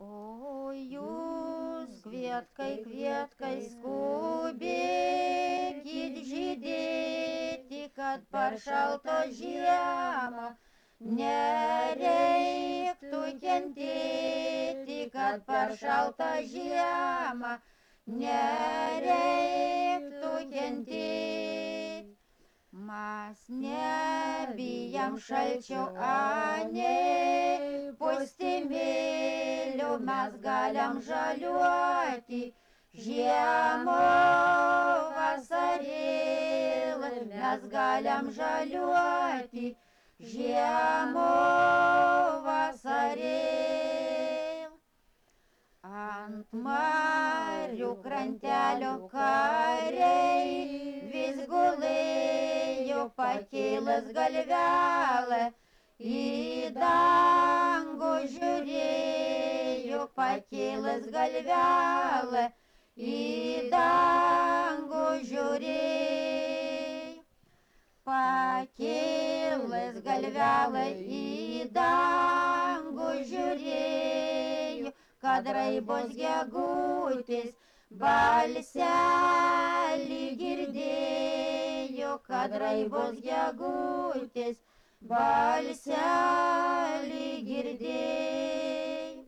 O jūs kvietkai skubėkit žydėti, kad per šaltą žiemą nereiktų kentėti, kad per šaltą žiemą nereiktų kentėti. Mes nebijam šalčio anei pustimėlių, mes galim žaliuoti žiemo vasarėlį, mes galim žaliuoti žiemo vasarėlį. Ant marių krantelio kariai vis gulėjo, pakėlęs galvelę į dangų žiūrėjo, pakėlęs galvelę į dangų žiūrėjo. Pakėlęs galvelę į dangų žiūrėjo, kad raibos gegutės balselį girdėjo, kad raibos gegutės balselį girdėjo.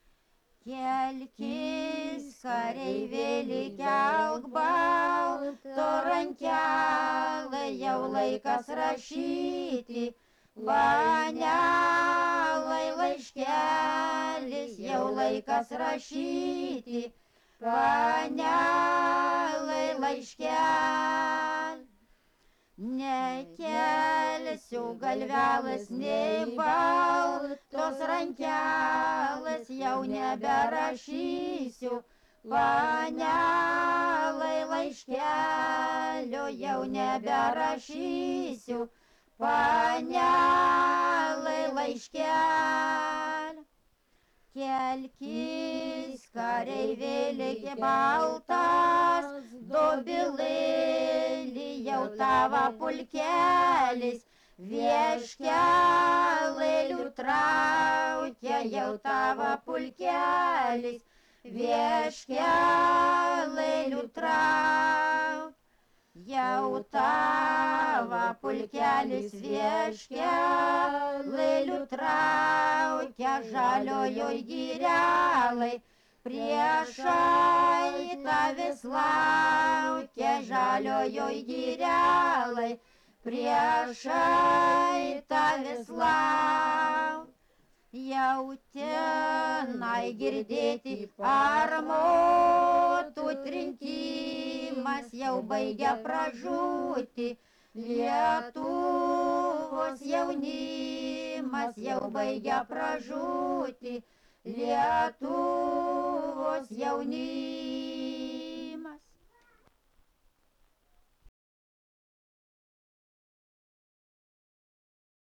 Kelkis, kareivėli, kelk balto rankelę, jau laikas rašyti panelai laiškelis, jau laikas rašyti panelai laiškelį. Nekelsiu galvelės nei baltos rankelės, jau neberašysiu panelai laiškelio, jau neberašysiu panelai laiškelį. Kelkis, kareivėli, baltas dobilėli, jau tavo pulkelis vieškelėlių traukia, jau tavo pulkelis vieškelėlių traukia. Jau tavo pulkelis vieškelėlių traukia, žaliojoj girelai priešai tavis laukia, žaliojoj girelai priešai tavis laukia. Jau tenai girdėti armotų trinkimas, jau baigia pražūti Lietuvos jaunimas, jau baigia pražūti Lietuvos jaunimas.